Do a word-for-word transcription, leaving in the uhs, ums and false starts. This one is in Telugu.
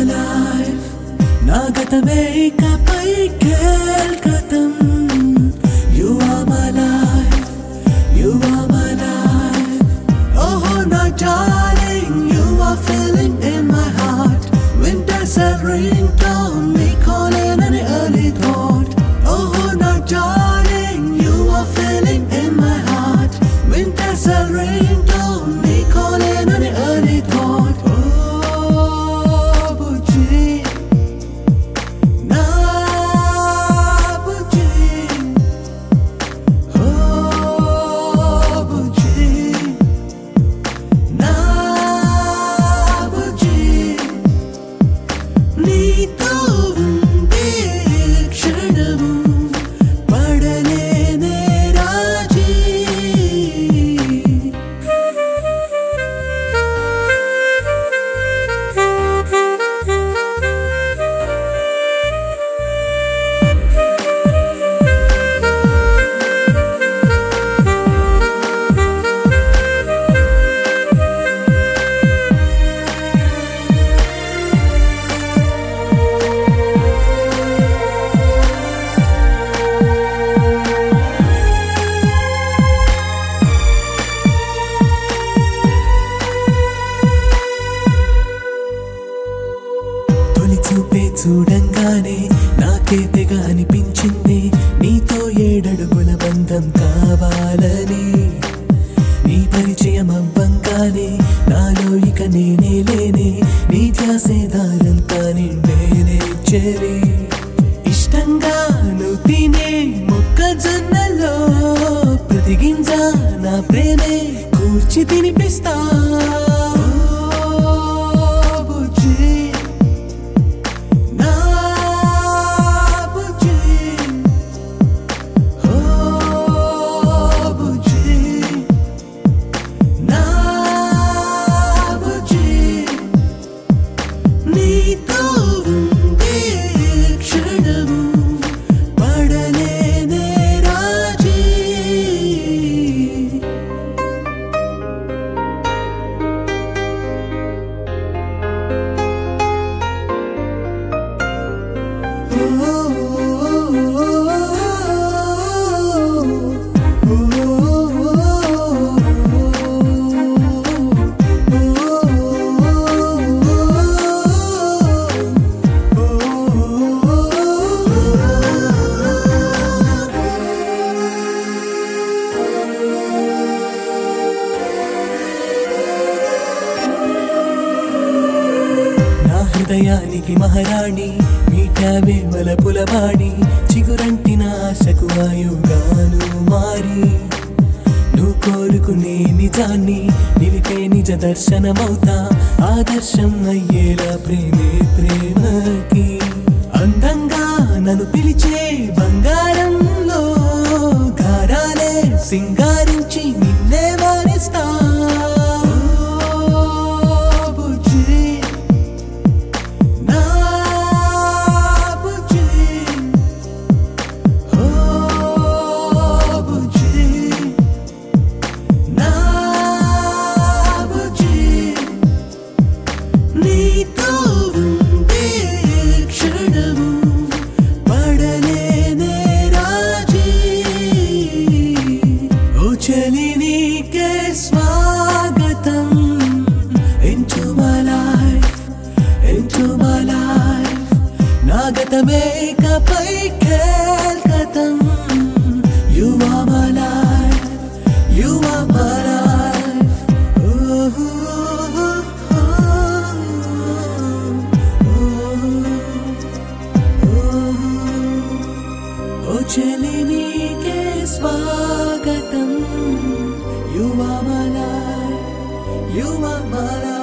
life, nagatame ikapai kelkatam. You are my life, you are my life. Oh, my darling, you are feeling in my heart. Winter's a ringtone, me calling an early thought. Oh, my darling, you are feeling in my heart. Winter's a ringtone, me calling an early thought. Oh, Buji, na Buji. Oh, Buji, na Buji. నీతో ఉండే క్షణము పడలేనే రాజీ. తొలి చూపే చూడంగానే నాకే తెగ అనిపించింది, నీతో ఏడడుగుల బంధం కావాలని. నీ పరిచయం అవ్వంగానే నాలో ఇక నేనే లేనే, నీ ధ్యాసే దారంతా నిండేనే చెరి. ఇష్టంగా నువ్వు తినే మొక్కజొన్నలో ప్రతి గింజ నా ప్రేమే కూర్చి తినిపిస్తా. నీతో ఉండే క్షణము పడలేనే రాజీ. హృదయానికి మహారాణి, మీఠావే వలపులవాణి, చిగురంటిన ఆశకు ఆయుగాను మారి. నువ్వు కోరుకునే నిజాన్ని నిలిపే నిజ దర్శనమవుతా, ఆదర్శం అయ్యేలా ప్రేమే ప్రేమకి. అందంగా నన్ను పిలిచే బంగారంలో గారాలే సింగారించి నిన్నే వారిస్తా. నీతో ఉండే క్షణము పడలేనే రాజీ. ఓ చలి నీకే స్వాగతం. Into my life, into my life, నాగతమే ఇకపై కేల్కతం. You are my life, you are my life. Oh, ఓ చలి నీకే స్వాగతం. You are my life, you are my life.